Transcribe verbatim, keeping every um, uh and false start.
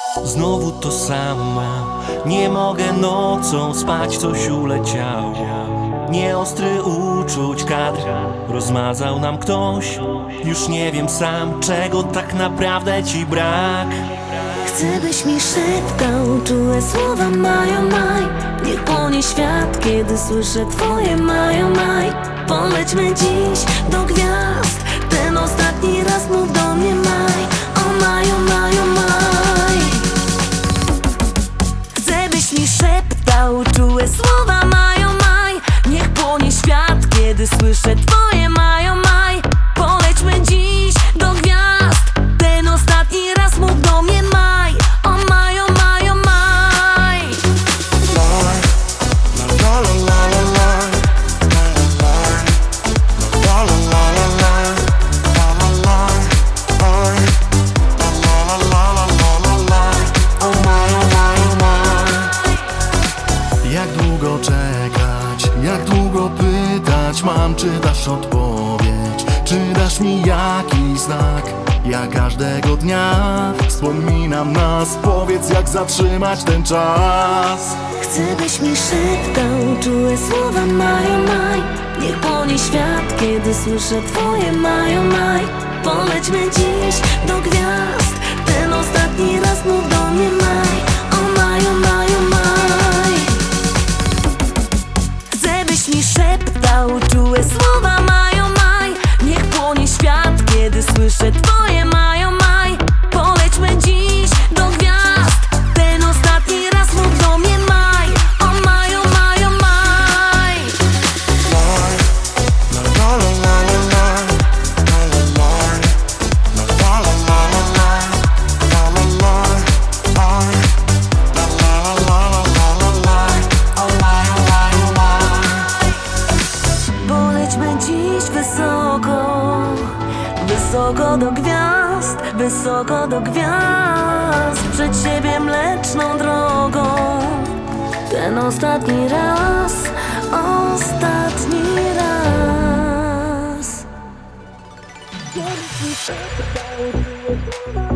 Znowu to samo, nie mogę nocą spać, coś uleciało. Nieostry uczuć kadr rozmazał nam ktoś. Już nie wiem sam, czego tak naprawdę ci brak. Chcę, byś mi szeptał czułe słowa majo maj. Niech płonie świat, kiedy słyszę twoje majo maj. Polećmy dziś do gwiazd, ten ostatni raz mów do mnie maj. O majo, majo, maj. Chcę, byś mi szeptał czułe słowa majo maj. Niech płonie świat, kiedy słyszę twoje majo maj. Polećmy dziś do gwiazd, ten ostatni raz mów do mnie maj. O majo, majo, maj. Jak długo czekać, jak długo pytać mam, czy dasz odpowiedź, czy dasz mi jakiś znak. Ja każdego dnia wspominam nas, powiedz jak zatrzymać ten czas. Chcę, byś mi szeptał czułe słowa majo maj. Niech płonie świat, kiedy słyszę twoje majo maj. Polećmy dziś do gwiazd, ten ostatni raz mów do mnie maj. O majo, majo, maj. Chcę, byś mi szeptał czułe słowa majo maj. Niech płonie świat, kiedy słyszę twoje majo maj. Polećmy dziś do gwiazd, ten ostatni raz mów do mnie maj. O majo, majo, maj. Polećmy dziś wysoko, wysoko do gwiazd, wysoko do gwiazd. Przed siebie mleczną drogą, ten ostatni raz, ostatni raz.